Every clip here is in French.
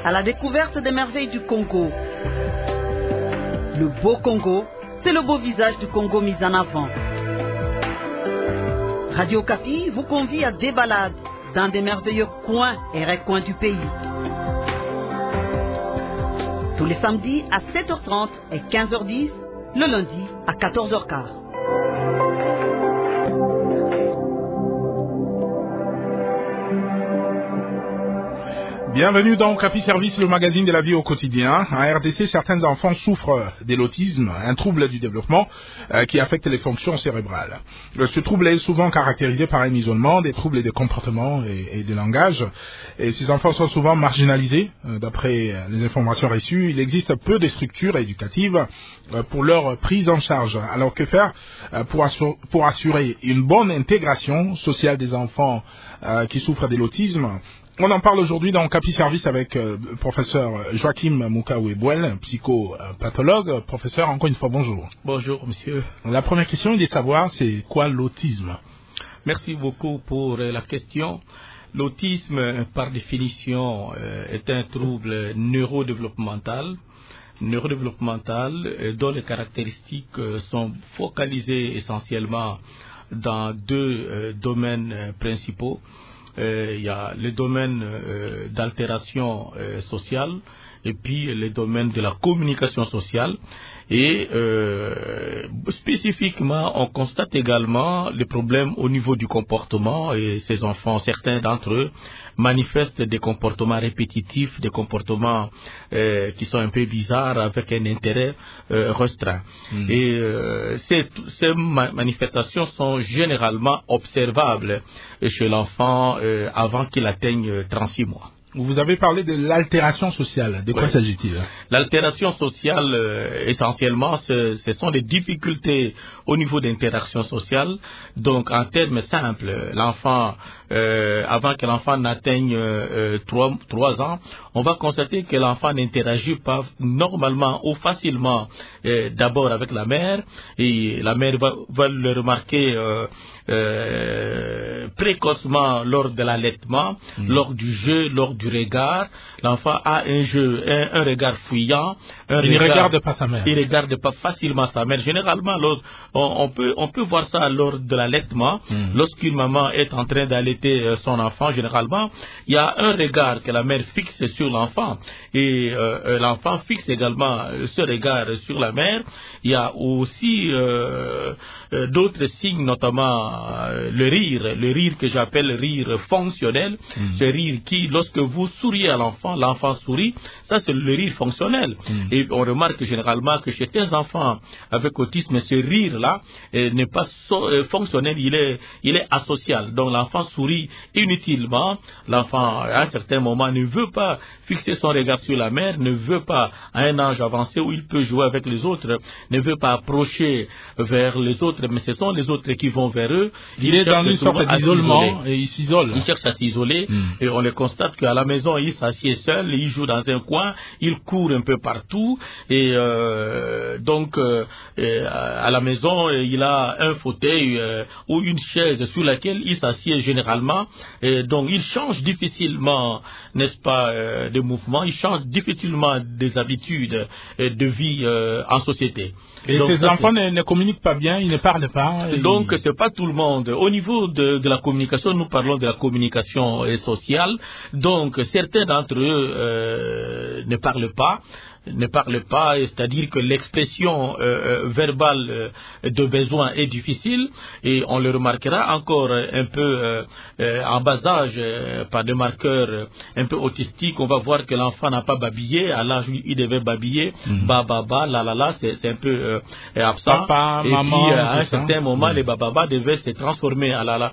à la découverte des merveilles du Congo. Le beau Congo, c'est le beau visage du Congo mis en avant. Radio Okapi vous convie à des balades dans des merveilleux coins et recoins du pays. Tous les samedis à 7h30 et 15h10, le lundi à 14h15. Bienvenue dans Okapi Service, le magazine de la vie au quotidien. En RDC, certains enfants souffrent de l'autisme, un trouble du développement qui affecte les fonctions cérébrales. Ce trouble est souvent caractérisé par un isolement, des troubles de comportement et de langage. Et ces enfants sont souvent marginalisés. D'après les informations reçues, il existe peu de structures éducatives pour leur prise en charge. Alors que faire pour assurer une bonne intégration sociale des enfants qui souffrent de l'autisme? On en parle aujourd'hui dans Okapi Service avec le professeur Joachim Mukawe-Bouel, psychopathologue. Professeur, encore une fois, bonjour. Bonjour, monsieur. La première question est de savoir, c'est quoi l'autisme? Merci beaucoup pour la question. L'autisme, par définition, est un trouble neurodéveloppemental dont les caractéristiques sont focalisées essentiellement dans deux domaines principaux. Il y a le domaine d'altération sociale et puis le domaine de la communication sociale. Et spécifiquement, on constate également les problèmes au niveau du comportement, et ces enfants, certains d'entre eux, manifestent des comportements répétitifs, des comportements qui sont un peu bizarres avec un intérêt restreint. Et ces manifestations sont généralement observables chez l'enfant avant qu'il atteigne 36 mois. Vous avez parlé de l'altération sociale. De quoi s'agit-il? L'altération sociale, essentiellement, ce sont des difficultés au niveau d'interaction sociale. Donc, en termes simples, l'enfant, avant que l'enfant n'atteigne 3 ans, on va constater que l'enfant n'interagit pas normalement ou facilement d'abord avec la mère, et la mère va le remarquer précocement lors de l'allaitement, lors du jeu, lors du regard. L'enfant a un regard fuyant. Il ne regarde pas sa mère. Il ne regarde pas facilement sa mère. Généralement, on peut voir ça lors de l'allaitement. Lorsqu'une maman est en train d'allaiter son enfant, généralement, il y a un regard que la mère fixe sur l'enfant. Et l'enfant fixe également ce regard sur la mère. Il y a aussi d'autres signes, notamment le rire que j'appelle rire fonctionnel. Ce rire qui, lorsque vous souriez à l'enfant, l'enfant sourit. Ça, c'est le rire fonctionnel. Et on remarque généralement que chez certains enfants avec autisme, ce rire-là n'est pas fonctionnel, il est asocial. Donc l'enfant sourit inutilement. L'enfant, à un certain moment, ne veut pas fixer son regard sur la mère, ne veut pas, à un âge avancé où il peut jouer avec les autres, ne veut pas approcher vers les autres, mais ce sont les autres qui vont vers eux. Il est dans une sorte d'isolement et il s'isole. Il cherche à s'isoler et on le constate qu'à la maison, il s'assied seul, il joue dans un coin, il court un peu partout et donc à la maison, il a un fauteuil ou une chaise sur laquelle il s'assied généralement. Et donc il change difficilement, n'est-ce pas, de mouvement, il change difficilement des habitudes de vie en société. Et donc, ces enfants ne communiquent pas bien, ils ne parlent pas. Donc c'est pas tout le monde. Au niveau de la communication, nous parlons de la communication sociale. Donc certains d'entre eux ne parlent pas, c'est-à-dire que l'expression verbale de besoin est difficile, et on le remarquera encore un peu en bas âge par des marqueurs un peu autistiques. On va voir que l'enfant n'a pas babillé à l'âge où il devait babiller, ba, la, c'est un peu absent. Papa, et maman, puis à un certain moment, les bababa devaient se transformer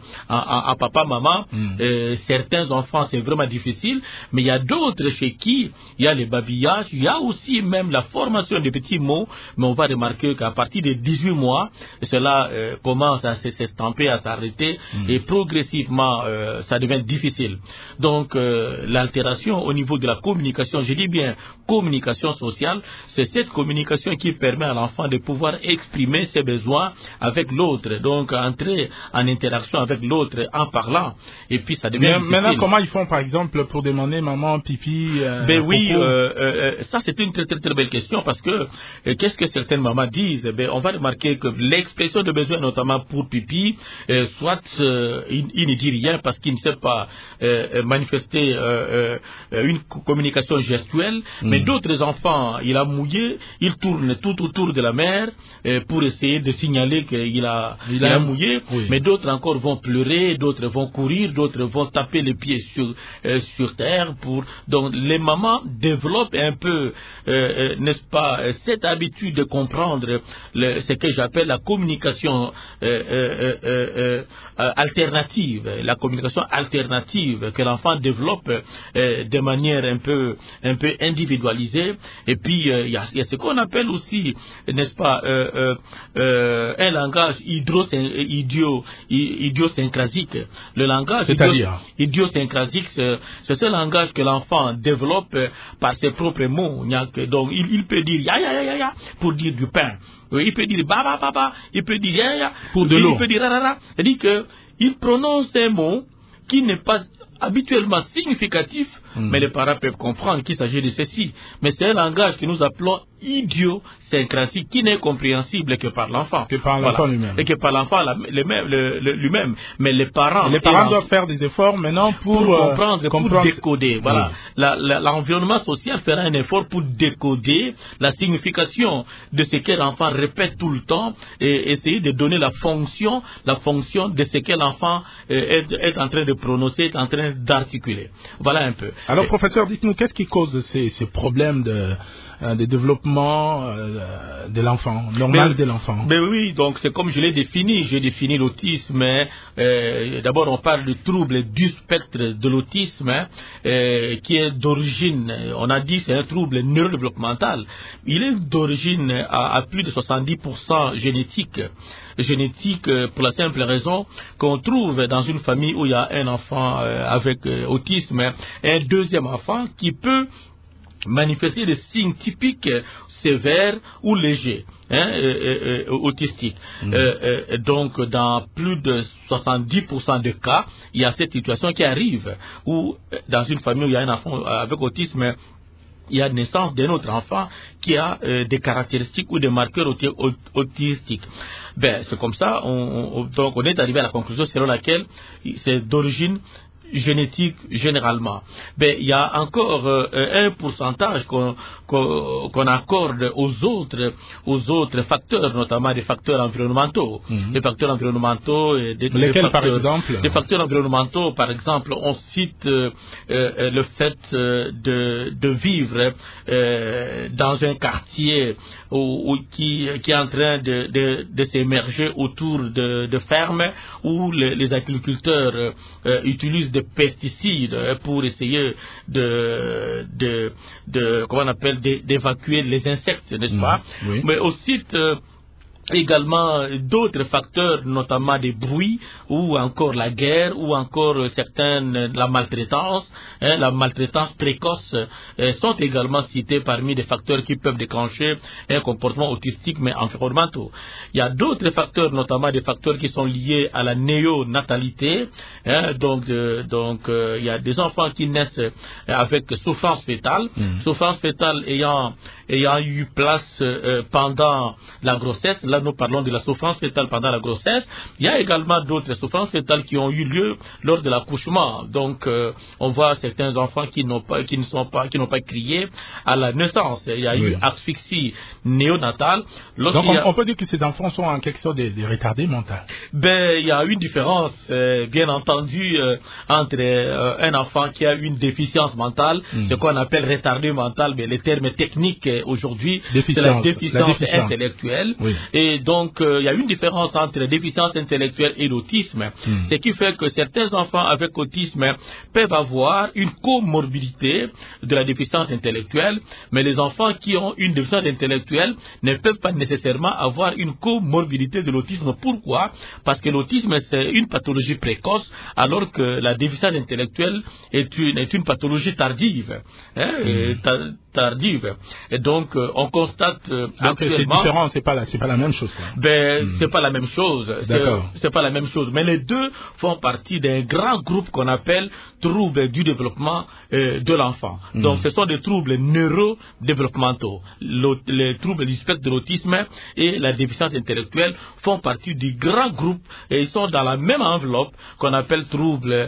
en papa, maman. Certains enfants, c'est vraiment difficile, mais il y a d'autres chez qui il y a les babillages, il y a aussi aussi même la formation des petits mots, mais on va remarquer qu'à partir de 18 mois, cela commence à s'estamper, à s'arrêter, et progressivement, ça devient difficile. Donc, l'altération au niveau de la communication, je dis bien communication sociale, c'est cette communication qui permet à l'enfant de pouvoir exprimer ses besoins avec l'autre, donc entrer en interaction avec l'autre en parlant, et puis ça devient difficile. Maintenant, comment ils font, par exemple, pour demander maman, pipi, ça c'est une très belle question, parce que qu'est-ce que certaines mamans disent? On va remarquer que l'expression de besoin, notamment pour pipi, soit il ne dit rien parce qu'il ne sait pas manifester une communication gestuelle, mais d'autres enfants, il a mouillé, il tourne tout autour de la mère pour essayer de signaler qu'il a mouillé, mais d'autres encore vont pleurer, d'autres vont courir, d'autres vont taper les pieds sur terre. Donc les mamans développent un peu, n'est-ce pas, cette habitude de comprendre ce que j'appelle la communication alternative, la communication alternative que l'enfant développe de manière un peu individualisée. Et puis il y a ce qu'on appelle aussi, n'est-ce pas, un langage idiosyncrasique. Le langage idiosyncrasique, c'est ce langage que l'enfant développe par ses propres mots. Donc il peut dire ya ya ya ya pour dire du pain. Il peut dire baba baba, il peut dire ya ya pour de l'eau. Il peut dire rarara. C'est-à-dire que il prononce un mot qui n'est pas habituellement significatif, mais les parents peuvent comprendre qu'il s'agit de ceci. Mais c'est un langage que nous appelons idiosyncrasie, qui n'est compréhensible que par l'enfant. Que par l'enfant lui-même. Et que par l'enfant lui-même. Mais les parents doivent faire des efforts maintenant pour comprendre, pour décoder. Voilà. L'environnement social fera un effort pour décoder la signification de ce que l'enfant répète tout le temps et essayer de donner la fonction de ce que l'enfant est en train de prononcer, est en train d'articuler. Voilà un peu. Alors, professeur, dites-nous, qu'est-ce qui cause ces problèmes de développement de l'enfant, normal de l'enfant? Ben oui, donc c'est comme je l'ai défini. J'ai défini l'autisme. D'abord, on parle du trouble du spectre de l'autisme, qui est d'origine, on a dit, c'est un trouble neurodéveloppemental. Il est d'origine à plus de 70% génétique pour la simple raison qu'on trouve dans une famille où il y a un enfant avec autisme, un deuxième enfant qui peut manifester des signes typiques sévères ou légers, autistiques. Donc, dans plus de 70% de cas, il y a cette situation qui arrive, où dans une famille où il y a un enfant avec autisme, il y a naissance d'un autre enfant qui a des caractéristiques ou des marqueurs autistiques. C'est comme ça, donc on est arrivé à la conclusion selon laquelle c'est d'origine génétique généralement. Il y a encore un pourcentage qu'on accorde aux autres facteurs, notamment des facteurs environnementaux. Les facteurs environnementaux, par exemple? Les facteurs environnementaux, par exemple, on cite le fait de vivre dans un quartier qui est en train de s'émerger autour de fermes où les agriculteurs utilisent des pesticides pour essayer d'évacuer les insectes, n'est-ce pas? Oui. Mais aussi également d'autres facteurs, notamment des bruits, ou encore la guerre, ou encore la maltraitance précoce, sont également cités parmi des facteurs qui peuvent déclencher un comportement autistique mais environnementaux. Il y a d'autres facteurs, notamment des facteurs qui sont liés à la néonatalité, donc il y a des enfants qui naissent avec souffrance fétale, souffrance fétale ayant eu place pendant la grossesse. Là, nous parlons de la souffrance fétale pendant la grossesse. Il y a également d'autres souffrances fétales qui ont eu lieu lors de l'accouchement. Donc, on voit certains enfants qui n'ont pas crié à la naissance. Il y a eu asphyxie néonatale. Donc, on peut dire que ces enfants sont en quelque sorte des retardés mentaux. Il y a une différence, bien entendu, entre un enfant qui a une déficience mentale, ce qu'on appelle retardé mental, mais les termes techniques aujourd'hui, c'est la déficience intellectuelle. Oui. Et Et donc, il y a une différence entre la déficience intellectuelle et l'autisme, ce qui fait que certains enfants avec autisme peuvent avoir une comorbidité de la déficience intellectuelle, mais les enfants qui ont une déficience intellectuelle ne peuvent pas nécessairement avoir une comorbidité de l'autisme. Pourquoi? Parce que l'autisme, c'est une pathologie précoce, alors que la déficience intellectuelle est une pathologie tardive. Tardive. Et donc, on constate actuellement... c'est différent, c'est pas la même chose, quoi. C'est pas la même chose. C'est pas la même chose. Mais les deux font partie d'un grand groupe qu'on appelle troubles du développement de l'enfant. Donc, ce sont des troubles neurodéveloppementaux. Les troubles du spectre de l'autisme et la déficience intellectuelle font partie du grand groupe et ils sont dans la même enveloppe qu'on appelle troubles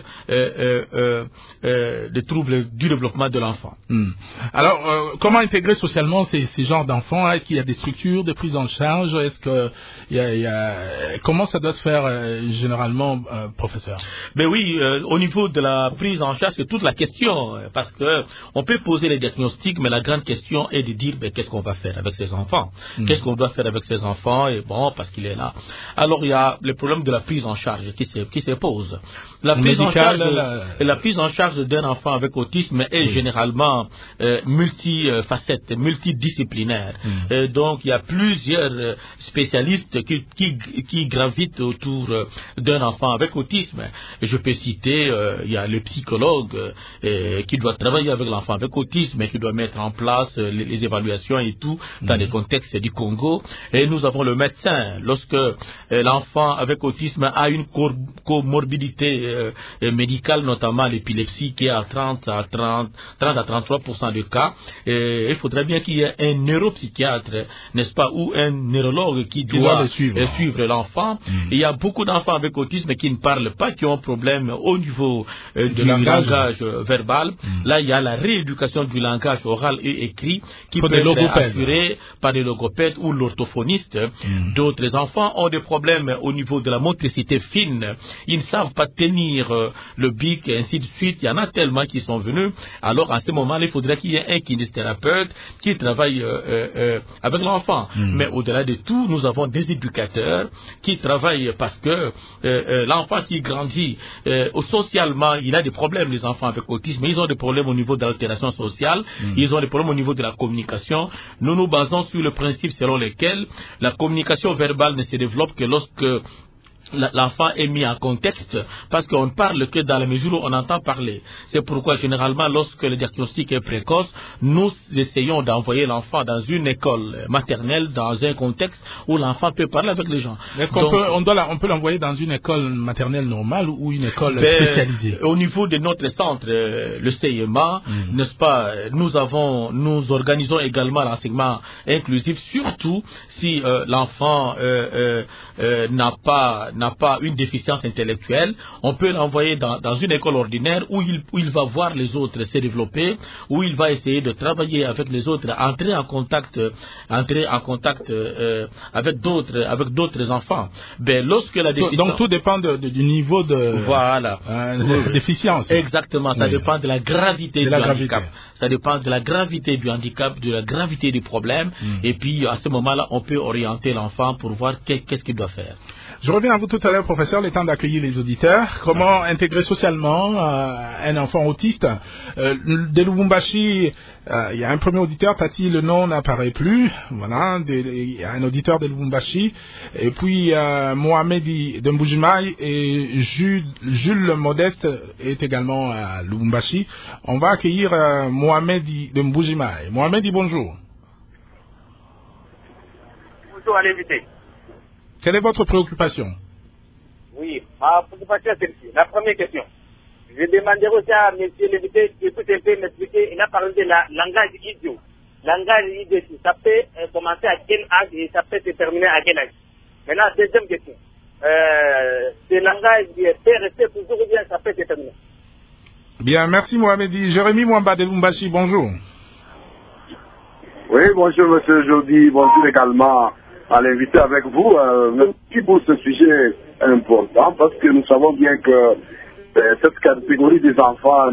des troubles du développement de l'enfant. Alors, comment intégrer socialement ces genres d'enfants? Est-ce qu'il y a des structures de prise en charge? Est-ce que comment ça doit se faire généralement, professeur? Ben oui, au niveau de la prise en charge, c'est toute la question, parce que on peut poser les diagnostics, mais la grande question est de dire qu'est-ce qu'on va faire avec ces enfants? Qu'est-ce qu'on doit faire avec ces enfants? Et bon, parce qu'il est là. Alors il y a le problème de la prise en charge qui se pose. La prise en charge d'un enfant avec autisme est généralement multifacette, multidisciplinaire. Donc il y a plusieurs spécialistes qui gravitent autour d'un enfant avec autisme. Je peux citer, il y a le psychologue qui doit travailler avec l'enfant avec autisme et qui doit mettre en place les évaluations et tout dans les contextes du Congo. Et nous avons le médecin. Lorsque l'enfant avec autisme a une comorbidité médicale, notamment l'épilepsie qui est à 30 à 33% de cas, il faudrait bien qu'il y ait un neuropsychiatre, n'est-ce pas, ou un neurologue qui doit suivre l'enfant. Il y a beaucoup d'enfants avec autisme qui ne parlent pas, qui ont un problème au niveau de langage verbal. Là, il y a la rééducation du langage oral et écrit qui peut être assurée par des logopèdes ou l'orthophoniste. D'autres enfants ont des problèmes au niveau de la motricité fine. Ils ne savent pas tenir le bic et ainsi de suite. Il y en a tellement qui sont venus. Alors, à ce moment-là, il faudrait qu'il y ait un kinésithérapeute qui travaille avec l'enfant. Mais au-delà de tout, nous avons des éducateurs qui travaillent parce que l'enfant qui grandit socialement, il a des problèmes, les enfants avec autisme. Ils ont des problèmes au niveau de l'altération sociale. Ils ont des problèmes au niveau de la communication. Nous nous basons sur le principe selon lequel la communication verbale ne se développe que lorsque l'enfant est mis en contexte, parce qu'on ne parle que dans la mesure où on entend parler. C'est pourquoi généralement lorsque le diagnostic est précoce, nous essayons d'envoyer l'enfant dans une école maternelle, dans un contexte où l'enfant peut parler avec les gens. Est-ce qu'on peut l'envoyer dans une école maternelle normale ou une école spécialisée? Au niveau de notre centre, le CIMA, n'est-ce pas, nous organisons également l'enseignement inclusif, surtout si l'enfant n'a pas une déficience intellectuelle. On peut l'envoyer dans une école ordinaire où il va voir les autres se développer, où il va essayer de travailler avec les autres, entrer en contact avec d'autres enfants. Lorsque la déficience... Donc tout dépend du niveau de déficience. Exactement, ça dépend de la gravité du handicap. Ça dépend de la gravité du handicap, de la gravité du problème, et puis à ce moment-là, on peut orienter l'enfant pour voir qu'est-ce qu'il doit faire. Je reviens à vous tout à l'heure, professeur, le temps d'accueillir les auditeurs. Comment intégrer socialement un enfant autiste? De Lubumbashi, il y a un premier auditeur, Tati, le nom n'apparaît plus. Voilà, il y a un auditeur de Lubumbashi. Et puis, Mohamedi de Mbujimaï et Jules Modeste est également à Lubumbashi. On va accueillir Mohamedi de Mbujimaï. Mohamedi, bonjour. Bonjour à l'invité. Quelle est votre préoccupation? Oui, ma préoccupation c'est celle-ci. La première question. Je demanderai aussi à M. l'invité de tout un peu m'expliquer. Il a parlé de la langage idiot. Langage idiot, ça peut commencer à quel âge et ça peut se terminer à quel âge? Maintenant, deuxième question. Ce langage peut rester toujours ou bien ça peut se terminer? Bien, merci Mohamedi. Jérémy Mwamba de Lumbashi, bonjour. Oui, bonjour monsieur Jody, bonjour également à l'invité avec vous. Merci pour ce sujet important parce que nous savons bien que cette catégorie des enfants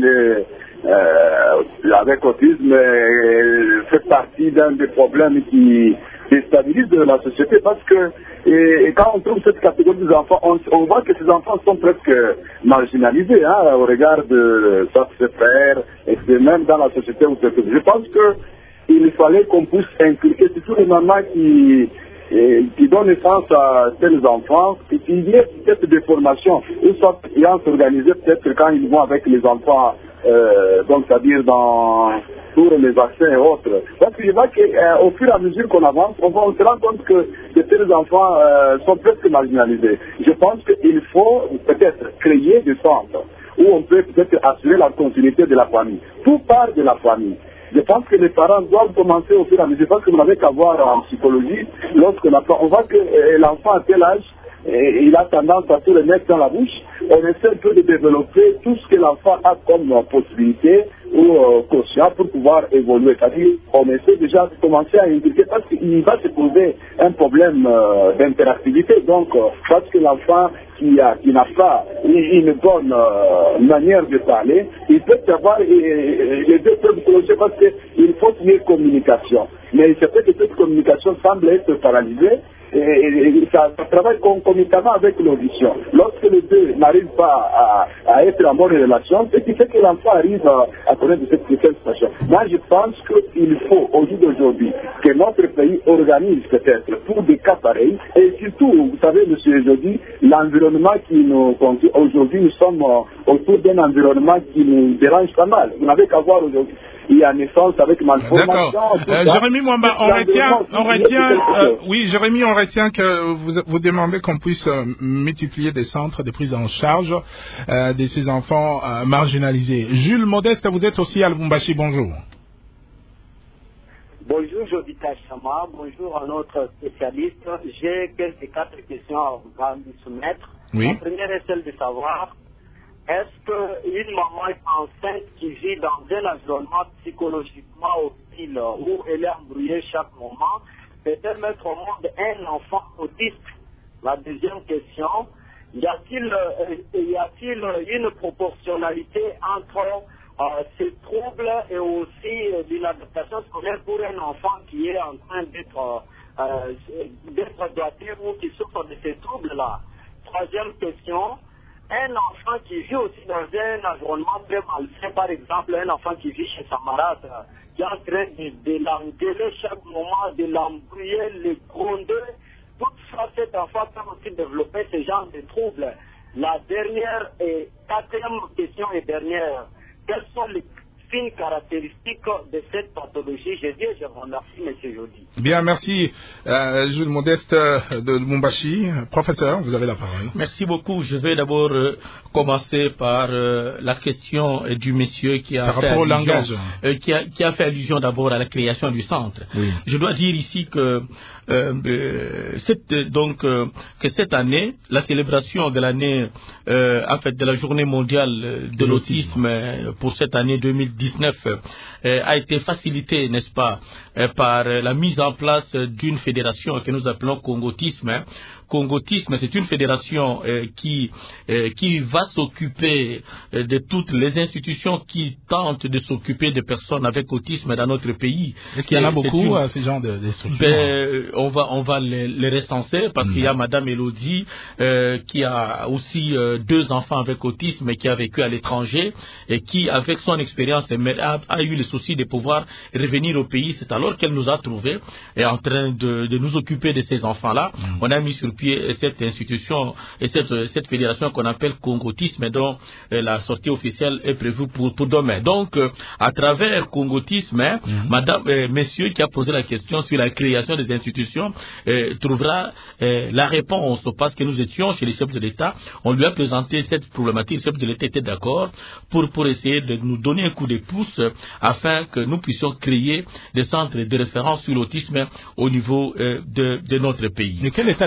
avec autisme fait partie d'un des problèmes qui déstabilise la société parce que et quand on trouve cette catégorie d'enfants, on voit que ces enfants sont presque marginalisés au regard de ses frères et même dans la société où c'est. Je pense qu'il fallait qu'on puisse inculquer surtout les mamans qui donnent naissance à tels enfants, et qu'il y ait peut-être des formations, ou soit ayant s'organiser peut-être quand ils vont avec les enfants, donc c'est-à-dire pour les vaccins et autres. Parce que je vois qu'au fur et à mesure qu'on avance, on se rend compte que tels enfants sont presque marginalisés. Je pense qu'il faut peut-être créer des centres où on peut peut-être assurer la continuité de la famille. Tout part de la famille. Je pense que les parents doivent commencer au fur et à mesure, parce que vous n'avez qu'à voir en psychologie, on voit que l'enfant à tel âge, il a tendance à tout le mettre dans la bouche. On essaie un peu de développer tout ce que l'enfant a comme possibilité ou conscient pour pouvoir évoluer. C'est-à-dire, on essaie déjà de commencer à indiquer parce qu'il va se poser un problème d'interactivité. Donc, parce que l'enfant qui n'a pas une bonne manière de parler, il peut avoir les deux peuvent clocher parce qu'il faut qu'il y ait communication. Mais il se peut que cette communication semble être paralysée. Et ça travaille concomitamment avec l'audition. Lorsque les deux n'arrivent pas à être en bonne relation, ce qui fait que l'enfant arrive à connaître cette situation. Moi, je pense qu'il faut, au jour d'aujourd'hui, que notre pays organise peut-être pour des cas pareils. Et surtout, vous savez, monsieur Jody, l'environnement qui nous conduit, aujourd'hui, nous sommes autour d'un environnement qui nous dérange pas mal. Vous n'avez qu'à voir aujourd'hui. Il y a naissance avec malformation. D'accord. Jérémy Mwamba, Jérémy, on retient que vous demandez qu'on puisse multiplier des centres de prise en charge de ces enfants marginalisés. Jules Modeste, vous êtes aussi à Lubumbashi, bonjour. Bonjour Jodita Chama, bonjour à notre spécialiste. J'ai quatre questions à vous soumettre. Oui. La première est celle de savoir, est-ce qu'une maman enceinte qui vit dans un environnement psychologiquement hostile où elle est embrouillée chaque moment peut-elle mettre au monde un enfant autiste? La deuxième question, y a-t-il une proportionnalité entre ces troubles et aussi l'inadaptation scolaire pour un enfant qui est en train d'être doigté ou qui souffre de ces troubles-là? Troisième question, un enfant qui vit aussi dans un environnement très malsain, par exemple, un enfant qui vit chez sa malade, qui est en train de l'engueuler chaque moment, de l'embrouiller, le gronder, tout ça, cet enfant peut aussi développer ce genre de troubles. La dernière et quatrième question et dernière, quels sont les signes caractéristiques de cette pathologie? Je vous remercie, M. Jody. Bien, merci. Jules Modeste de Lubumbashi. Professeur, vous avez la parole. Merci beaucoup. Je vais d'abord commencer par la question du monsieur qui a fait allusion d'abord à la création du centre. Oui. Je dois dire ici que cette année, la célébration de l'année, de la journée mondiale de l'autisme pour cette année 2019 a été facilitée, n'est-ce pas, par la mise en place d'une fédération que nous appelons Congotisme. Congotisme, c'est une fédération qui va s'occuper de toutes les institutions qui tentent de s'occuper des personnes avec autisme dans notre pays. Est-ce qu'il y en a beaucoup à ce genre de structures? On va les recenser parce qu'il y a Madame Elodie qui a aussi 2 enfants avec autisme et qui a vécu à l'étranger et qui, avec son expérience, a eu le souci de pouvoir revenir au pays. C'est alors qu'elle nous a trouvés et en train de nous occuper de ces enfants-là. On a mis sur pied cette institution et cette fédération qu'on appelle Congotisme, dont la sortie officielle est prévue pour demain. Donc, à travers Congotisme, monsieur qui a posé la question sur la création des institutions trouvera la réponse, parce que nous étions chez les chefs de l'État, on lui a présenté cette problématique, les chefs de l'État étaient d'accord pour essayer de nous donner un coup de pouce afin que nous puissions créer des centres de référence sur l'autisme au niveau de notre pays. Mais quel état de lieu vous faites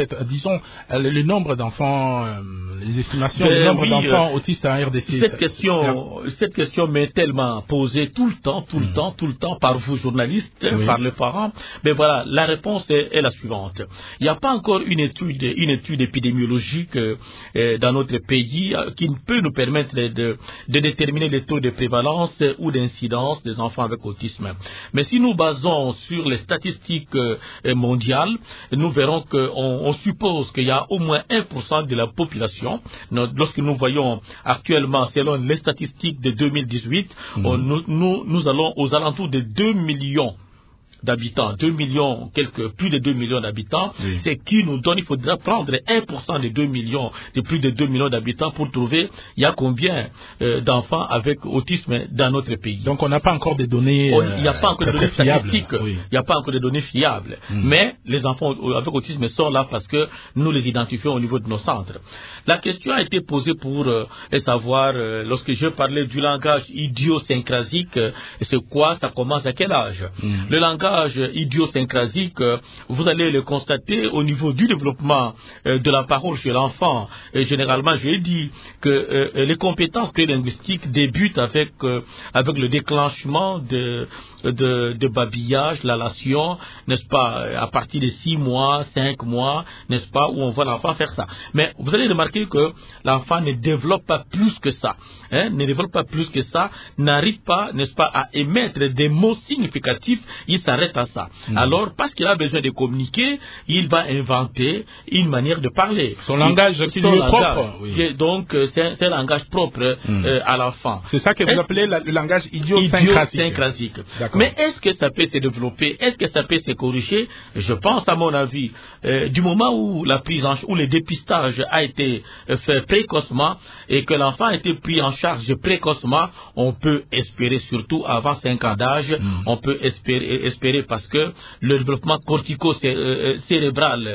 fait, disons, le nombre d'enfants, les estimations, le nombre d'enfants autistes en RDC. Cette question m'est tellement posée tout le temps, par vous journalistes, par les parents. Mais voilà, la réponse est la suivante. Il n'y a pas encore une étude épidémiologique dans notre pays qui peut nous permettre de déterminer les taux de prévalence ou d'incidence des enfants avec autisme. Mais si nous basons sur les statistiques mondiales, nous verrons qu'on suppose qu'il y a au moins 1% de la population. Lorsque nous voyons actuellement, selon les statistiques de 2018, nous allons aux alentours de 2 millions d'habitants, 2 millions, plus de 2 millions d'habitants, c'est qui nous donne, il faudra prendre 1% des 2 millions, de plus de 2 millions d'habitants pour trouver il y a combien d'enfants avec autisme dans notre pays. Donc on n'a pas encore des données il n'y a pas encore de données statistiques, il n'y a pas encore de données fiables. Mais les enfants avec autisme sont là parce que nous les identifions au niveau de nos centres. La question a été posée pour savoir, lorsque je parlais du langage idiosyncrasique, c'est quoi, ça commence à quel âge? Le langage idiosyncrasique, vous allez le constater au niveau du développement de la parole chez l'enfant. Généralement, j'ai dit que les compétences linguistiques débutent avec le déclenchement de babillage, l'allation, n'est-ce pas, à partir de 6 mois, 5 mois, n'est-ce pas, où on voit l'enfant faire ça. Mais vous allez remarquer que l'enfant ne développe pas plus que ça, n'arrive pas, n'est-ce pas, à émettre des mots significatifs, il s'arrête à ça. Alors, parce qu'il a besoin de communiquer, il va inventer une manière de parler. Son langage qui lui est propre. Donc, c'est un langage propre à l'enfant. C'est ça que vous appelez le langage idiosyncrasique. Mais est-ce que ça peut se développer? Est-ce que ça peut se corriger? Je pense, à mon avis, du moment où le dépistage a été fait précocement et que l'enfant a été pris en charge précocement, on peut espérer, surtout avant 5 ans d'âge, on peut espérer parce que le développement cortico-cérébral,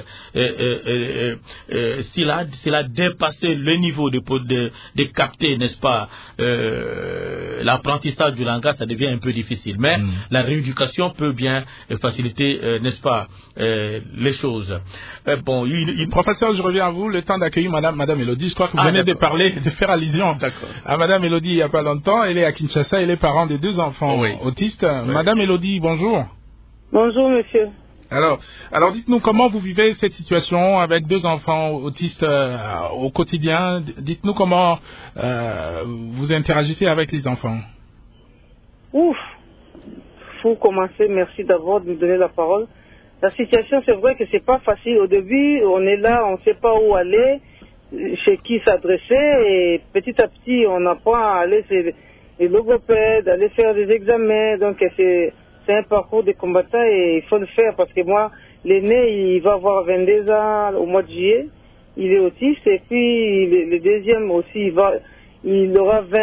s'il a dépassé le niveau de capter, n'est-ce pas, l'apprentissage du langage, ça devient un peu difficile. Mais la rééducation peut bien faciliter, n'est-ce pas, les choses. Professeur, je reviens à vous, le temps d'accueillir Madame Elodie. Je crois que vous venez de faire allusion à Madame Elodie il n'y a pas longtemps. Elle est à Kinshasa, elle est parent de 2 enfants autistes. Madame Elodie, bonjour. Bonjour, monsieur. Alors dites-nous comment vous vivez cette situation avec 2 enfants autistes au quotidien. Dites-nous comment vous interagissez avec les enfants. Faut commencer. Merci d'abord de me donner la parole. La situation, c'est vrai que c'est pas facile. Au début, on est là, on ne sait pas où aller, chez qui s'adresser, et petit à petit, on apprend à aller chez les logopèdes, aller faire des examens. Donc c'est un parcours de combattant et il faut le faire parce que moi, l'aîné, il va avoir 22 ans au mois de juillet, il est autiste, et puis le deuxième aussi, il aura 20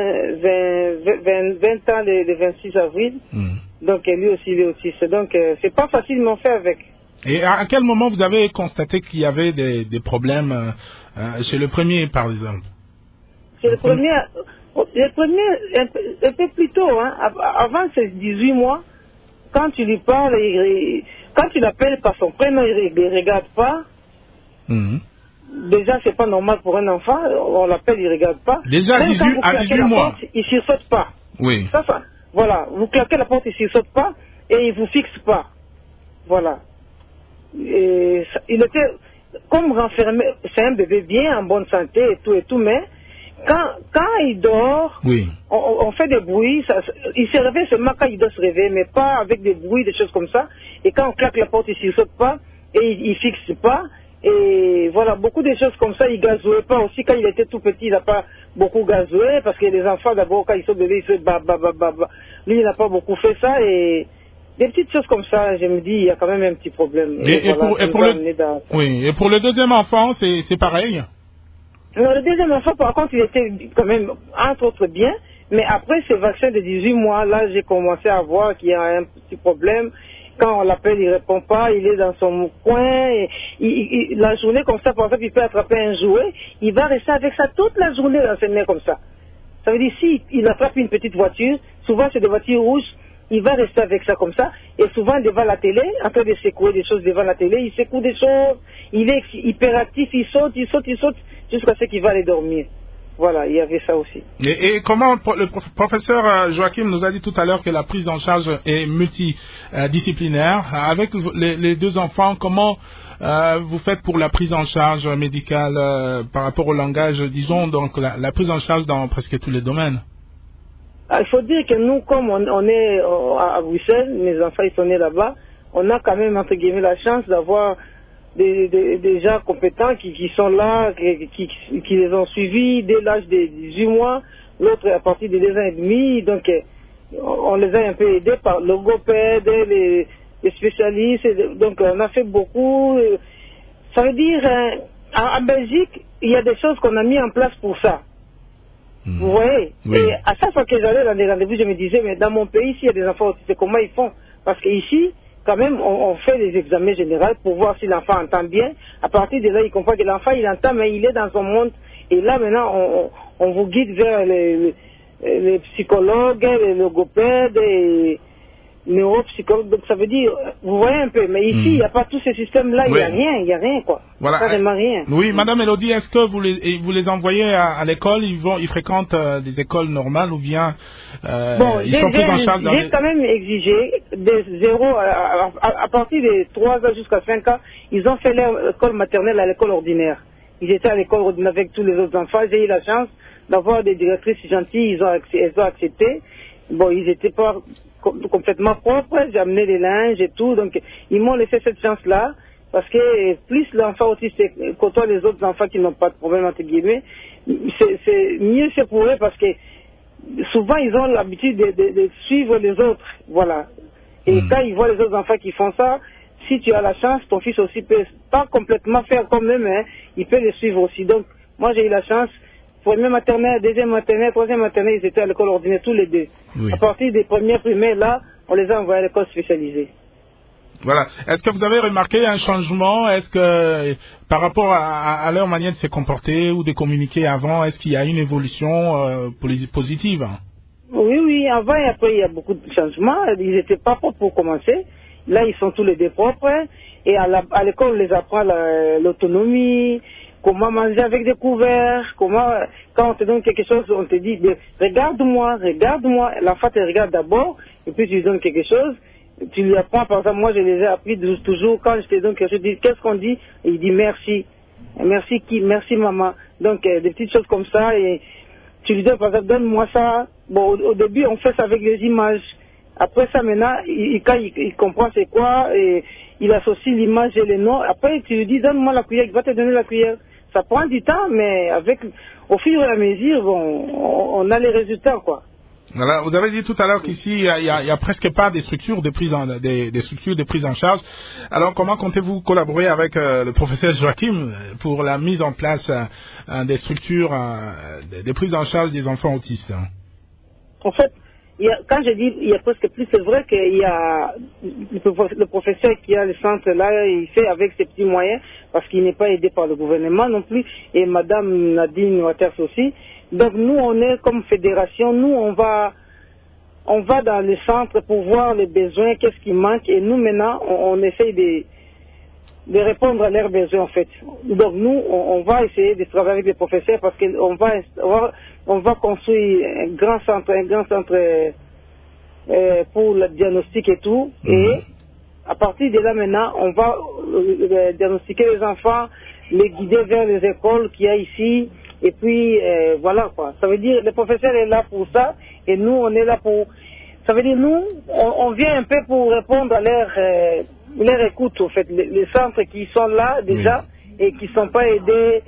ans le 26 avril, donc lui aussi il est autiste. Donc c'est pas facile, mais on fait avec. Et à quel moment vous avez constaté qu'il y avait des problèmes chez le premier, par exemple? Chez le premier, un peu plus tôt, avant ses 18 mois, quand tu lui parles, quand tu l'appelles par son prénom, il ne regarde pas. Déjà, c'est pas normal pour un enfant, on l'appelle, il ne regarde pas. Déjà à 18 mois. Porte, il ne sursaute pas. Oui. Ça, voilà, vous claquez la porte, il ne sursaute pas et il ne vous fixe pas. Voilà. Et il était comme renfermé, c'est un bébé bien en bonne santé et tout, mais quand il dort, on fait des bruits, il se réveille seulement quand il doit se réveiller, mais pas avec des bruits, des choses comme ça. Et quand on claque la porte, il ne saute pas et il ne fixe pas. Et voilà, beaucoup de choses comme ça. Il ne gazouait pas aussi. Quand il était tout petit, il n'a pas beaucoup gazoué parce que les enfants, d'abord, quand ils sont bébés, ils font bah. Lui, il n'a pas beaucoup fait ça. Et des petites choses comme ça, je me dis, il y a quand même un petit problème. Et pour le deuxième enfant, c'est pareil? Alors, le deuxième enfant, par contre, il était quand même, entre autres, bien. Mais après ce vaccin de 18 mois, là, j'ai commencé à voir qu'il y a un petit problème. Quand on l'appelle, il ne répond pas, il est dans son coin. Et la journée comme ça, par exemple, il peut attraper un jouet. Il va rester avec ça toute la journée dans ses mains comme ça. Ça veut dire, s'il attrape une petite voiture, souvent c'est des voitures rouges, il va rester avec ça comme ça. Et souvent devant la télé, en train de secouer des choses devant la télé, il secoue des choses, il est hyperactif, il saute, jusqu'à ce qu'il va aller dormir. Voilà, il y avait ça aussi. Et comment le professeur Joachim nous a dit tout à l'heure que la prise en charge est multidisciplinaire. Avec les deux enfants, comment vous faites pour la prise en charge médicale par rapport au langage, disons, donc la prise en charge dans presque tous les domaines? Il faut dire que nous, comme on est à Bruxelles, mes enfants ils sont nés là-bas, on a quand même, entre guillemets, la chance d'avoir des gens compétents qui sont là, qui les ont suivis dès l'âge de 18 mois, l'autre à partir de 2 ans et demi, donc on les a un peu aidés par le logopède, les spécialistes, donc on a fait beaucoup. Ça veut dire, en Belgique, il y a des choses qu'on a mis en place pour ça. Vous voyez? Oui. Et à chaque fois que j'allais dans des rendez-vous, je me disais, mais dans mon pays, s'il y a des enfants autistes, comment ils font? Parce qu'ici, quand même, on fait des examens généraux pour voir si l'enfant entend bien. À partir de là, il comprend que l'enfant, il entend, mais il est dans son monde. Et là, maintenant, on vous guide vers les psychologues, les logopèdes, et neuropsychologues. Donc, ça veut dire, vous voyez un peu, mais ici, il n'y a pas tous ces systèmes-là, il n'y a rien, quoi. Voilà. Carrément rien. Oui, Madame Elodie, est-ce que vous les envoyez à l'école, ils fréquentent des écoles normales ou bien ils sont pris en charge dans j'ai quand même exigé de 0 à partir de 3 ans jusqu'à 5 ans, ils ont fait leur école maternelle à l'école ordinaire. Ils étaient à l'école ordinaire avec tous les autres enfants. J'ai eu la chance d'avoir des directrices gentilles, elles ont accepté. Bon, ils n'étaient pas complètement propres, j'ai amené les linges et tout, donc ils m'ont laissé cette chance-là, parce que plus l'enfant autiste côtoie les autres enfants qui n'ont pas de problème, entre guillemets, c'est mieux c'est pour eux, parce que souvent ils ont l'habitude de suivre les autres, voilà. Et quand ils voient les autres enfants qui font ça, si tu as la chance, ton fils aussi peut pas complètement faire comme eux, mais il peut les suivre aussi. Donc moi j'ai eu la chance. Première maternelle, deuxième maternelle, troisième maternelle, ils étaient à l'école ordinaire tous les deux. Oui. À partir des premières primaires, là, on les a envoyés à l'école spécialisée. Voilà. Est-ce que vous avez remarqué un changement? Est-ce que, par rapport à leur manière de se comporter ou de communiquer avant, est-ce qu'il y a une évolution positive? Oui, avant et après, il y a beaucoup de changements. Ils n'étaient pas propres pour commencer. Là, ils sont tous les deux propres. Et à l'école, on les apprend l'autonomie, comment manger avec des couverts, quand on te donne quelque chose, on te dit, regarde-moi, l'enfant te regarde d'abord, et puis tu lui donnes quelque chose, tu lui apprends, par exemple, moi je les ai appris toujours, quand je te donne quelque chose, je dis, qu'est-ce qu'on dit? Et il dit merci. Merci qui? Merci maman. Donc, des petites choses comme ça, et tu lui donnes, par exemple, donne-moi ça. Bon, au début, on fait ça avec les images. Après ça, maintenant, quand il comprend c'est quoi, et il associe l'image et les noms, après tu lui dis, donne-moi la cuillère, il va te donner la cuillère. Ça prend du temps, mais au fur et à mesure, on a les résultats, quoi. Voilà, vous avez dit tout à l'heure qu'ici, il y a presque pas des structures de prise en charge. Alors, comment comptez-vous collaborer avec le professeur Joachim pour la mise en place des structures de prise en charge des enfants autistes? En fait, quand je dis il y a presque plus, c'est vrai qu'il y a le professeur qui a le centre là, il fait avec ses petits moyens, parce qu'il n'est pas aidé par le gouvernement non plus, et Madame Nadine Waters aussi. Donc nous, on est comme fédération, nous on va dans le centre pour voir les besoins, qu'est-ce qui manque, et nous maintenant, on essaye de répondre à leurs besoins en fait. Donc nous, on va essayer de travailler avec les professeurs, parce qu'on va construire un grand centre pour le diagnostic et tout, et à partir de là maintenant, on va diagnostiquer les enfants, les guider vers les écoles qu'il y a ici, et puis voilà quoi. Ça veut dire le professeur est là pour ça, et nous on est là pour... Ça veut dire nous, on vient un peu pour répondre à leur écoute en fait. Les centres qui sont là déjà, et qui sont pas aidés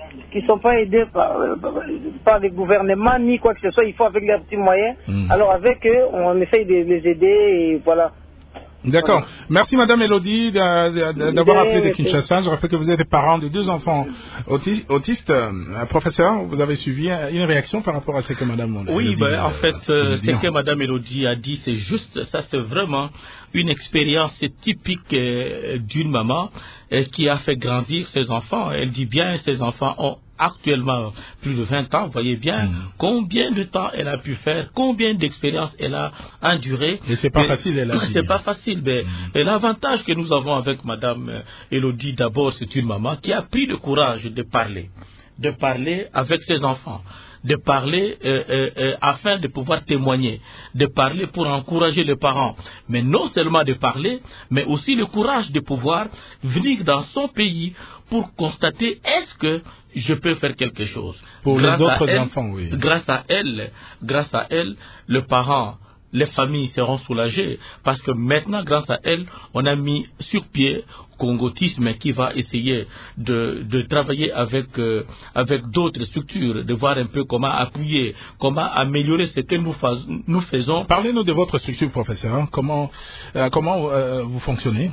par les gouvernements ni quoi que ce soit, il faut avec leurs petits moyens. Alors avec eux, on essaye de les aider, et voilà. D'accord. Voilà. Merci Madame Elodie d'avoir appelé de Kinshasa. Je rappelle que vous êtes parent de 2 enfants autistes. Professeur, vous avez suivi une réaction par rapport à ce que Madame Oui, en fait, ce que Madame Elodie a dit, c'est juste, ça c'est vraiment une expérience typique d'une maman qui a fait grandir ses enfants. Elle dit bien, ses enfants ont actuellement plus de 20 ans, vous voyez bien combien de temps elle a pu faire, combien d'expériences elle a enduré. Mais c'est pas facile, elle a dit. C'est pas facile, mais l'avantage que nous avons avec Madame Elodie, d'abord, c'est une maman qui a pris le courage de parler avec ses enfants, de parler afin de pouvoir témoigner, de parler pour encourager les parents, mais non seulement de parler, mais aussi le courage de pouvoir venir dans son pays pour constater est-ce que je peux faire quelque chose. Pour les autres enfants, oui. Grâce à elle, le parent, les familles seront soulagées parce que maintenant, grâce à elle, on a mis sur pied Congotisme qui va essayer de travailler avec d'autres structures, de voir un peu comment appuyer, comment améliorer ce que nous faisons. Parlez-nous de votre structure, professeur. Comment vous fonctionnez?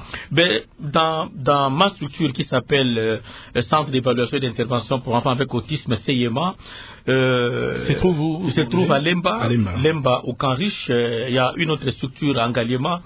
Dans ma structure qui s'appelle Centre d'évaluation et d'intervention pour enfants avec autisme, CIEMA, se trouve à Lemba, au Camp Riche. Il y a une autre structure en Galliema,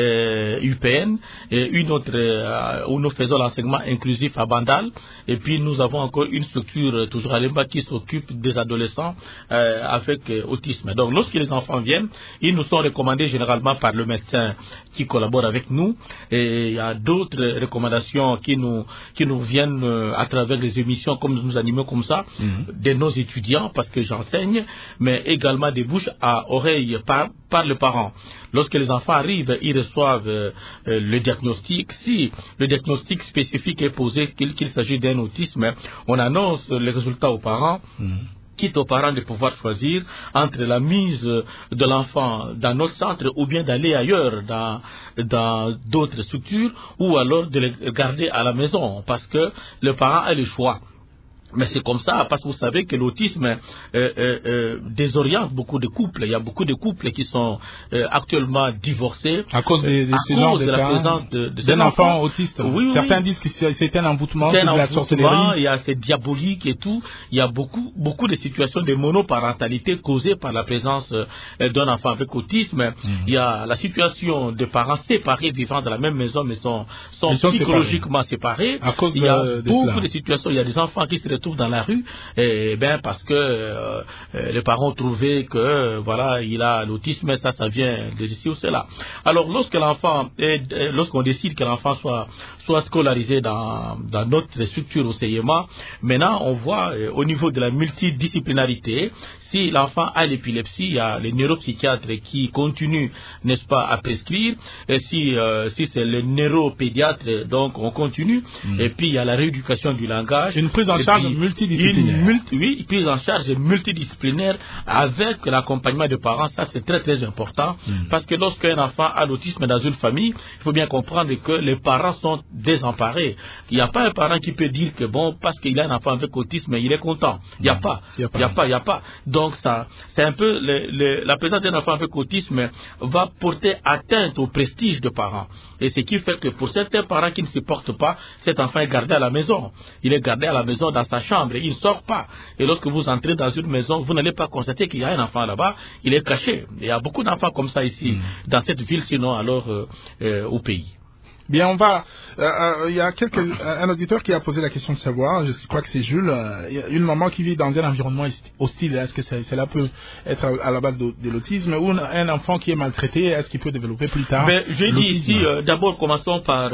UPN, et une autre où nous faisons l'enseignement inclusif à Bandal, et puis nous avons encore une structure toujours à Lemba qui s'occupe des adolescents avec autisme. Donc lorsque les enfants viennent, ils nous sont recommandés généralement par le médecin qui collabore avec nous, et il y a d'autres recommandations qui nous viennent à travers les émissions comme nous animons comme ça, de nos étudiants, parce que j'enseigne, mais également des bouches à oreille par le parent. Lorsque les enfants arrivent, ils reçoivent le diagnostic. Si le diagnostic spécifique est posé, qu'il s'agit d'un autisme, on annonce les résultats aux parents. Quitte aux parents de pouvoir choisir entre la mise de l'enfant dans notre centre ou bien d'aller ailleurs dans d'autres structures, ou alors de le garder à la maison, parce que le parent a le choix. Mais c'est comme ça, parce que vous savez que l'autisme désoriente beaucoup de couples. Il y a beaucoup de couples qui sont actuellement divorcés à cause de la présence d'un enfant autiste. Oui, certains disent que c'est un envoûtement, c'est de la sorcellerie. Il y a c'est diabolique et tout. Il y a beaucoup de situations de monoparentalité causées par la présence d'un enfant avec autisme. Il y a la situation de parents séparés vivant dans la même maison mais sont psychologiquement séparés. À cause il y a beaucoup de situations. Il y a des enfants qui se retrouvent dans la rue, parce que les parents trouvaient que voilà, il a l'autisme, ça vient de ceci ou cela. Alors lorsqu'on décide que l'enfant soit scolarisé dans notre structure au CIEMA, maintenant on voit au niveau de la multidisciplinarité, si l'enfant a l'épilepsie, il y a les neuropsychiatres qui continuent, n'est-ce pas, à prescrire, et si c'est le neuropédiatre, donc on continue, et puis il y a la rééducation du langage. Une prise en charge multidisciplinaire. Une prise en charge multidisciplinaire avec l'accompagnement des parents, ça c'est très très important, parce que lorsqu'un enfant a l'autisme dans une famille, il faut bien comprendre que les parents sont désemparés. Il n'y a pas un parent qui peut dire que bon, parce qu'il a un enfant avec autisme, il est content. Il n'y a pas. Donc ça, c'est un peu la présence d'un enfant avec autisme va porter atteinte au prestige des parents. Et ce qui fait que pour certains parents qui ne supportent pas, cet enfant est gardé à la maison. Il est gardé à la maison dans sa chambre, il ne sort pas. Et lorsque vous entrez dans une maison, vous n'allez pas constater qu'il y a un enfant là-bas, il est caché. Il y a beaucoup d'enfants comme ça ici, dans cette ville, sinon alors au pays. Bien, il y a un auditeur qui a posé la question de savoir, je crois que c'est Jules, une maman qui vit dans un environnement hostile, est-ce que cela peut être à la base de l'autisme, ou un enfant qui est maltraité, est-ce qu'il peut développer plus tard je dis ici, d'abord commençons par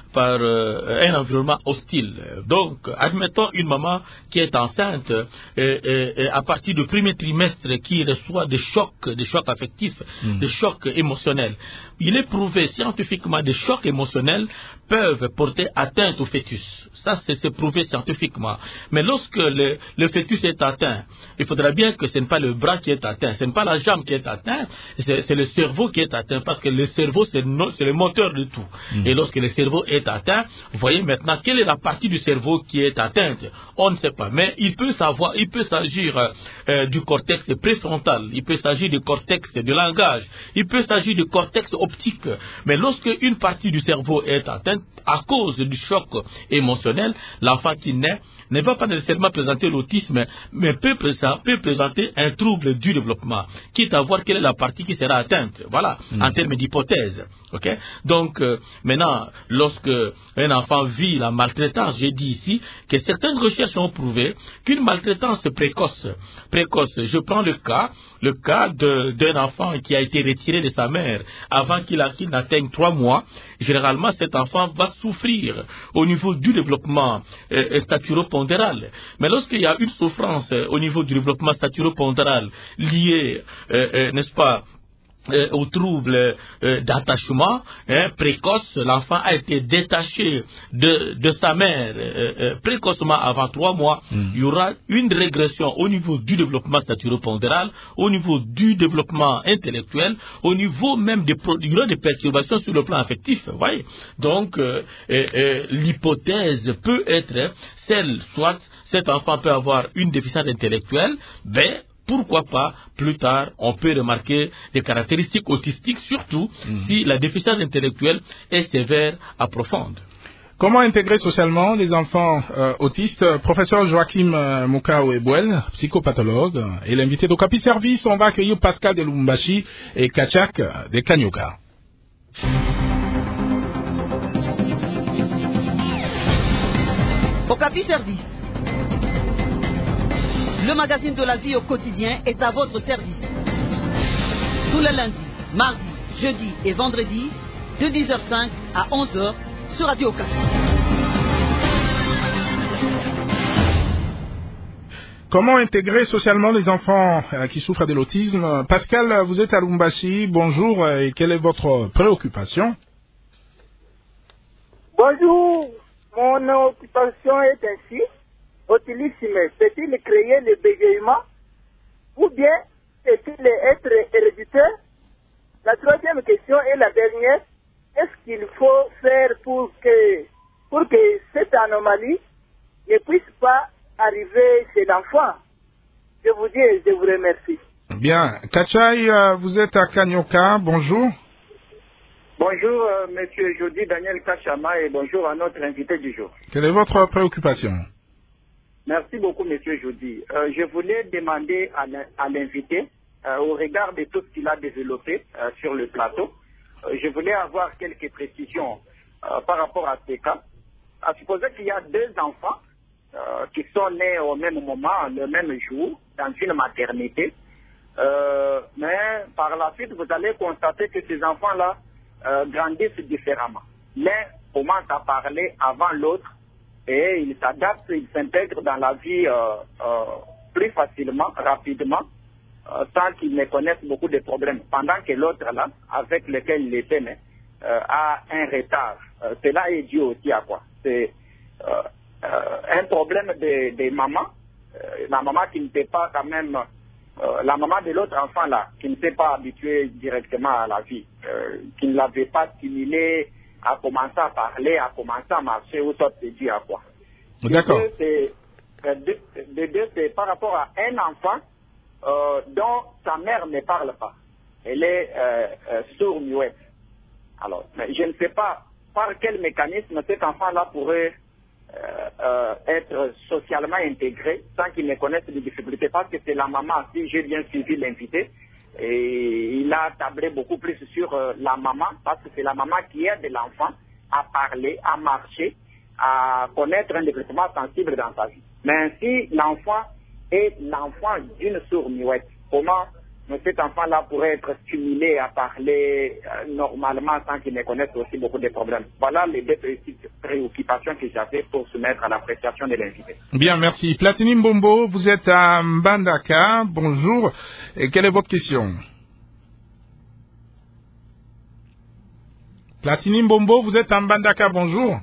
un environnement hostile. Donc, admettons une maman qui est enceinte et à partir du premier trimestre qui reçoit des chocs affectifs, des chocs émotionnels. Il est prouvé scientifiquement des chocs émotionnels peuvent porter atteinte au fœtus. Ça, c'est prouvé scientifiquement. Mais lorsque le fœtus est atteint, il faudra bien que ce n'est pas le bras qui est atteint, ce n'est pas la jambe qui est atteinte, c'est le cerveau qui est atteint, parce que le cerveau, c'est le moteur de tout. Et lorsque le cerveau est atteint, vous voyez maintenant quelle est la partie du cerveau qui est atteinte. On ne sait pas, mais il peut s'agir du cortex préfrontal, il peut s'agir du cortex du langage, il peut s'agir du cortex optique. Mais lorsque une partie du cerveau est atteinte, à cause du choc émotionnel, l'enfant qui naît ne va pas nécessairement présenter l'autisme, mais peut présenter un trouble du développement, quitte à voir quelle est la partie qui sera atteinte, voilà, en termes d'hypothèse. Okay? Donc, maintenant, lorsque un enfant vit la maltraitance, j'ai dit ici que certaines recherches ont prouvé qu'une maltraitance précoce, je prends le cas d'un enfant qui a été retiré de sa mère avant qu'il n'atteigne 3 mois, généralement cet enfant va souffrir au niveau du développement staturopondéral. Mais lorsqu'il y a une souffrance au niveau du développement staturopondéral liée, n'est-ce pas, au trouble d'attachement précoce, l'enfant a été détaché de sa mère précocement avant 3 mois, il y aura une régression au niveau du développement staturopondéral, au niveau du développement intellectuel, au niveau même il y aura des perturbations sur le plan affectif. Voyez. Donc, l'hypothèse peut être celle, soit cet enfant peut avoir une déficience intellectuelle, mais pourquoi pas, plus tard, on peut remarquer des caractéristiques autistiques, surtout si la déficience intellectuelle est sévère à profonde. Comment intégrer socialement les enfants autistes? Professeur Joachim Moukaouebouel, psychopathologue, et l'invité d'Okapi Service, on va accueillir Pascal de Lubumbashi et Kachak de Kanyoka. Okapi Service. Le magazine de la vie au quotidien est à votre service. Tous les lundis, mardis, jeudis et vendredis, de 10h05 à 11h sur Radio Okapi. Comment intégrer socialement les enfants qui souffrent de l'autisme? Pascal, vous êtes à Lubumbashi, bonjour, et quelle est votre préoccupation? Bonjour, mon occupation est ainsi. Autisme, peut-il créer le bégaiement ou bien peut-il être héréditaire? La troisième question est la dernière. Est-ce qu'il faut faire pour que cette anomalie ne puisse pas arriver chez l'enfant? Je vous dis et je vous remercie. Bien. Kachai, vous êtes à Kanyoka, bonjour. Bonjour, monsieur Jody Daniel Kachama, et bonjour à notre invité du jour. Quelle est votre préoccupation? Merci beaucoup, monsieur Jody. Je voulais demander à l'invité, au regard de tout ce qu'il a développé sur le plateau, je voulais avoir quelques précisions par rapport à ces cas. À supposer qu'il y a 2 enfants qui sont nés au même moment, le même jour, dans une maternité, mais par la suite, vous allez constater que ces enfants-là grandissent différemment. L'un commence à parler avant l'autre, et ils s'adaptent, ils s'intègrent dans la vie plus facilement, rapidement, sans qu'ils ne connaissent beaucoup de problèmes. Pendant que l'autre, là, avec lequel il était né, a un retard. Cela est dû aussi à quoi? C'est un problème de maman, la maman qui ne s'est pas quand même, la maman de l'autre enfant, là, qui ne s'est pas habituée directement à la vie, qui ne l'avait pas stimulé à commencer à parler, à commencer à marcher, ou soit c'est dû à quoi? D'accord. De deux, c'est par rapport à un enfant dont sa mère ne parle pas. Elle est sourd-muette. Alors, mais je ne sais pas par quel mécanisme cet enfant-là pourrait être socialement intégré sans qu'il ne connaisse les difficultés, parce que c'est la maman, si j'ai bien suivi l'invité, et il a tablé beaucoup plus sur la maman, parce que c'est la maman qui aide l'enfant à parler, à marcher, à connaître un développement sensible dans sa vie. Mais si l'enfant est l'enfant d'une sourd-muette, comment cet enfant-là pourrait être stimulé à parler normalement sans qu'il ne connaisse aussi beaucoup de problèmes? Voilà les 2 préoccupations que j'avais pour soumettre à l'appréciation de l'invité. Bien, merci. Platini Mbombo, vous êtes à Mbandaka, bonjour. Et quelle est votre question? Platini Mbombo, vous êtes à Mbandaka, bonjour.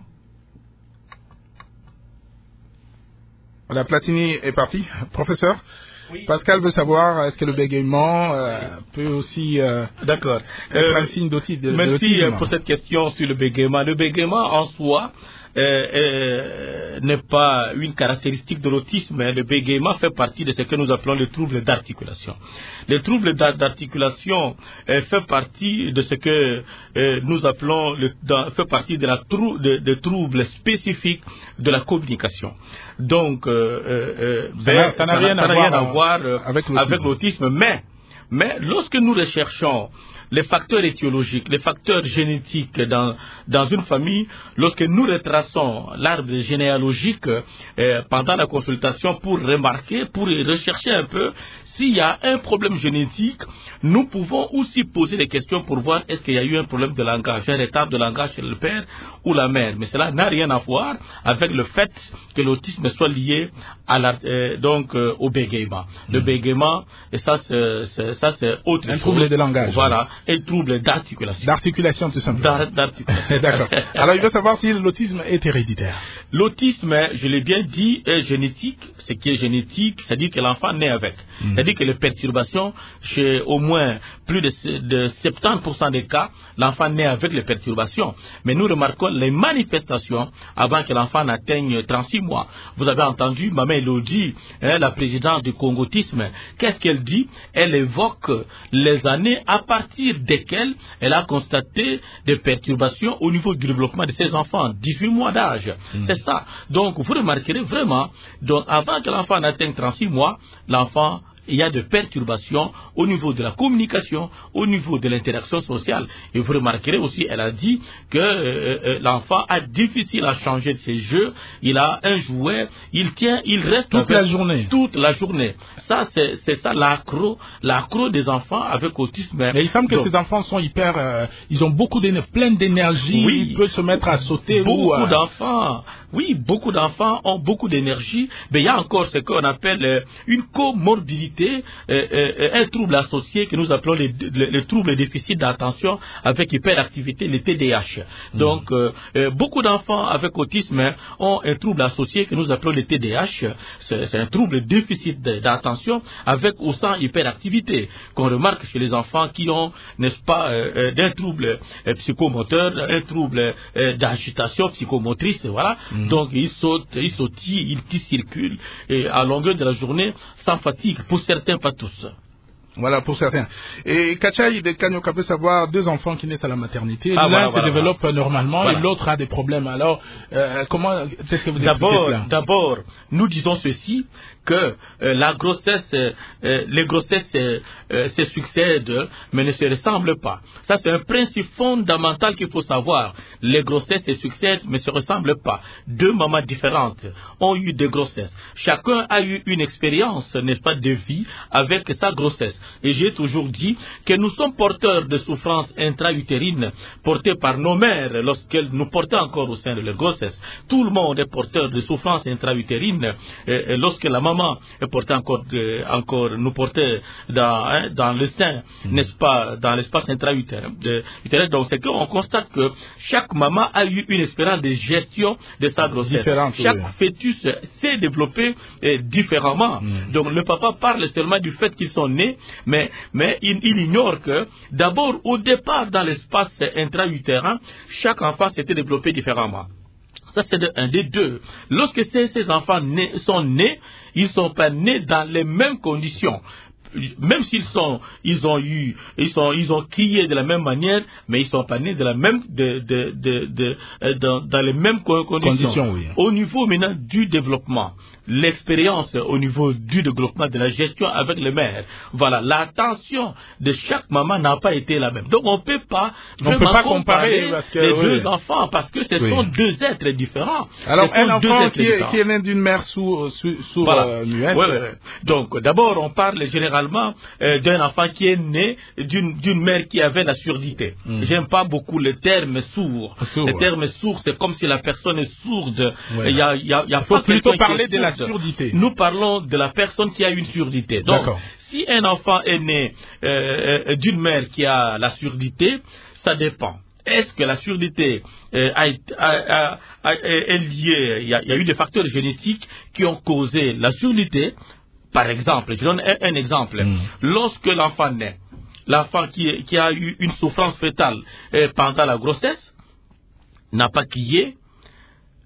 Voilà, Platini est parti. Professeur, oui. Pascal veut savoir, est-ce que le bégaiement peut aussi D'accord. être un signe d'autisme? Merci pour cette question sur le bégaiement. Le bégaiement en soi n'est pas une caractéristique de l'autisme. Le bégaiement fait partie de ce que nous appelons le trouble d'articulation. Le trouble d'articulation fait partie de ce que nous appelons fait partie de troubles spécifiques de la communication. Donc, ça n'a rien à voir avec l'autisme. Mais lorsque nous recherchons les facteurs étiologiques, les facteurs génétiques dans une famille, lorsque nous retraçons l'arbre généalogique pendant la consultation pour rechercher un peu s'il y a un problème génétique, nous pouvons aussi poser des questions pour voir est-ce qu'il y a eu un problème de langage, un retard de langage chez le père ou la mère. Mais cela n'a rien à voir avec le fait que l'autisme soit lié au bégaiement. Le bégaiement, et ça c'est autre chose. Un trouble de langage. Voilà, un trouble d'articulation. D'articulation tout simplement. D'articulation. D'accord. Alors il veut savoir si l'autisme est héréditaire. L'autisme, je l'ai bien dit, est génétique. Ce qui est génétique, c'est-à-dire que l'enfant naît avec. C'est-à-dire que les perturbations, chez au moins plus de 70% des cas, l'enfant naît avec les perturbations. Mais nous remarquons les manifestations avant que l'enfant n'atteigne 36 mois. Vous avez entendu Maman Elodie, la présidente du Congotisme, qu'est-ce qu'elle dit? Elle évoque les années à partir desquelles elle a constaté des perturbations au niveau du développement de ses enfants, 18 mois d'âge. C'est ça. Donc vous remarquerez vraiment, donc, avant que l'enfant n'atteigne 36 mois, l'enfant, il y a des perturbations au niveau de la communication, au niveau de l'interaction sociale. Et vous remarquerez aussi, elle a dit que l'enfant a difficile à changer de ses jeux. Il a un jouet, il reste toute la journée. Toute la journée. Ça, c'est ça l'accro des enfants avec autisme. Mais il semble que ces enfants sont hyper, ils ont plein d'énergie. Oui, ils peuvent se mettre à sauter. Beaucoup d'enfants ont beaucoup d'énergie. Mais il y a encore ce qu'on appelle une comorbidité. Un trouble associé que nous appelons le trouble déficit d'attention avec hyperactivité, le TDAH. Donc, beaucoup d'enfants avec autisme ont un trouble associé que nous appelons le TDAH. C'est un trouble déficit d'attention avec ou sans hyperactivité qu'on remarque chez les enfants qui ont, n'est-ce pas, d'un trouble psychomoteur, un trouble d'agitation psychomotrice, voilà. Donc, ils sautillent, ils circulent à longueur de la journée sans fatigue. Pour certains, pas tous. Voilà, pour certains. Et Kachai de Kanyoka peut savoir 2 enfants qui naissent à la maternité. L'un se développe normalement et l'autre a des problèmes. Alors, comment est-ce que vous expliquez cela? D'abord, nous disons ceci, que les grossesses se succèdent, mais ne se ressemblent pas. Ça, c'est un principe fondamental qu'il faut savoir. Les grossesses se succèdent, mais ne se ressemblent pas. 2 mamans différentes ont eu des grossesses. Chacun a eu une expérience, n'est-ce pas, de vie avec sa grossesse. Et j'ai toujours dit que nous sommes porteurs de souffrances intra-utérines portées par nos mères lorsqu'elles nous portaient encore au sein de leur grossesse. Tout le monde est porteur de souffrances intra-utérines lorsque la maman est portée encore nous portait dans le sein, n'est-ce pas, dans l'espace intra-utérin. Donc c'est qu'on constate que chaque maman a eu une expérience de gestion de sa grossesse. Chaque fœtus s'est développé différemment. Donc le papa parle seulement du fait qu'ils sont nés, mais il ignore que d'abord au départ dans l'espace intra-utérin, chaque enfant s'était développé différemment. Ça, c'est un des deux. Lorsque ces enfants sont nés, ils ne sont pas nés dans les mêmes conditions. Même s'ils ont crié de la même manière, mais ils sont pas nés de la même, dans les mêmes conditions. Oui. Au niveau maintenant du développement, l'expérience au niveau du développement de la gestion avec les mères, voilà, l'attention de chaque maman n'a pas été la même. Donc on peut pas comparer les deux enfants parce que ce sont 2 êtres différents. Alors un enfant qui est né d'une mère sourd-muette. Donc d'abord on parle généralement d'un enfant qui est né d'une mère qui avait la surdité. J'aime pas beaucoup le terme sourd. Le terme sourd, c'est comme si la personne est sourde. Il faut plutôt parler de la surdité. Nous parlons de la personne qui a une surdité. Donc, si un enfant est né d'une mère qui a la surdité, ça dépend. Est-ce que la surdité est liée, il y a eu des facteurs génétiques qui ont causé la surdité? Par exemple, je donne un exemple. Lorsque l'enfant naît, l'enfant qui a eu une souffrance fœtale pendant la grossesse n'a pas crié,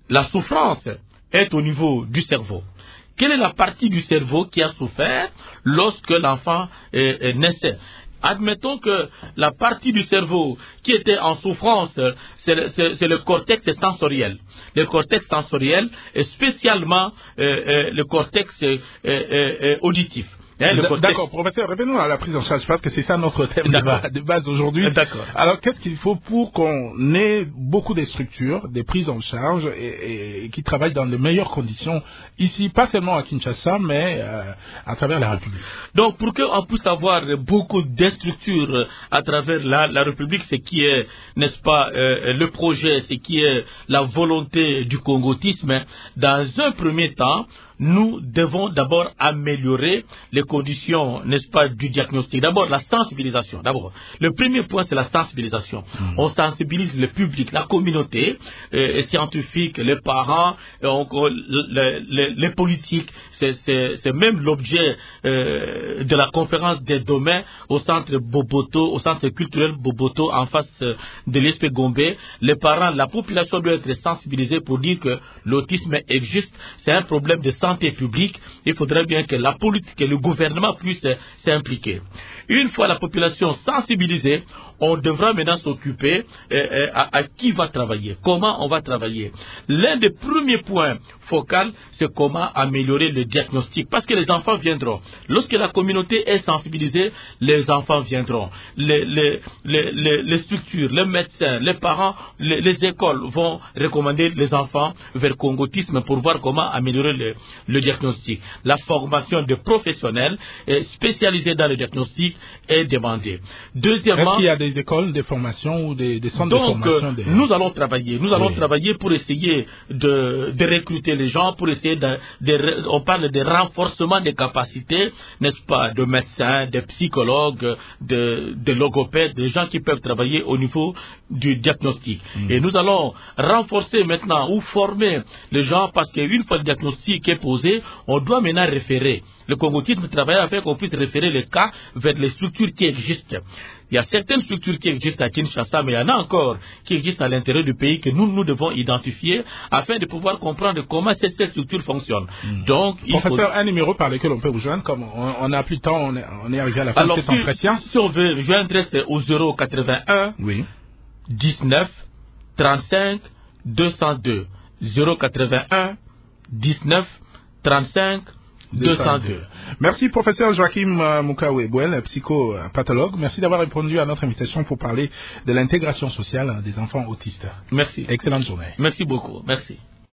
la souffrance est au niveau du cerveau. Quelle est la partie du cerveau qui a souffert lorsque l'enfant naissait? Admettons que la partie du cerveau qui était en souffrance, c'est le cortex sensoriel. Le cortex sensoriel est spécialement le cortex auditif. D'accord, professeur, revenons à la prise en charge, parce que c'est ça notre thème de base aujourd'hui. D'accord. Alors, qu'est-ce qu'il faut pour qu'on ait beaucoup de structures, des prises en charge, et qui travaillent dans les meilleures conditions, ici, pas seulement à Kinshasa, mais à travers la République? Donc, pour qu'on puisse avoir beaucoup de structures à travers la République, ce qui est, n'est-ce pas, le projet, ce qui est la volonté du congotisme, dans un premier temps, nous devons d'abord améliorer les conditions, n'est-ce pas, du diagnostic. D'abord, la sensibilisation. D'abord, le premier point, c'est la sensibilisation. On sensibilise le public, la communauté, les scientifiques, les parents, les politiques. C'est même l'objet de la conférence des domaines au centre Boboto, au centre culturel Boboto, en face de l'ESP Gombe. Les parents, la population doit être sensibilisée pour dire que l'autisme existe. C'est un problème de santé publique. Il faudrait bien que la politique, que le gouvernement puisse s'impliquer. Une fois la population sensibilisée, on devra maintenant s'occuper à qui va travailler, comment on va travailler. L'un des premiers points focaux, c'est comment améliorer le diagnostic, parce que les enfants viendront. Lorsque la communauté est sensibilisée, les enfants viendront. Les structures, les médecins, les parents, les écoles vont recommander les enfants vers congotisme pour voir comment améliorer le diagnostic. La formation de professionnels spécialisés dans le diagnostic est demandée. Deuxièmement, est-ce qu'il y a des écoles de formation ou des centres de formation? Nous allons travailler. Nous allons travailler pour essayer de recruter les gens, pour essayer on parle de renforcement des capacités, n'est-ce pas, de médecins, de psychologues, de logopèdes, des gens qui peuvent travailler au niveau du diagnostic. Et nous allons renforcer maintenant ou former les gens, parce qu'une fois le diagnostic est posé, on doit maintenant référer. Le congotisme travaille avec qu'on puisse référer les cas vers les structures qui existent. Il y a certaines structures qui existent à Kinshasa, mais il y en a encore qui existent à l'intérieur du pays que nous devons identifier afin de pouvoir comprendre comment ces structures fonctionnent. Donc, professeur, un numéro par lequel on peut vous joindre, comme on n'a plus de temps, on est arrivé à la fin de cet entretien. Si on veut joindre, c'est au 081 19 35 202. 081 19 35 202. Merci professeur Joachim Mukawe-Bouel, psychopathologue. Merci d'avoir répondu à notre invitation pour parler de l'intégration sociale des enfants autistes. Merci. Excellente journée. Merci beaucoup. Merci.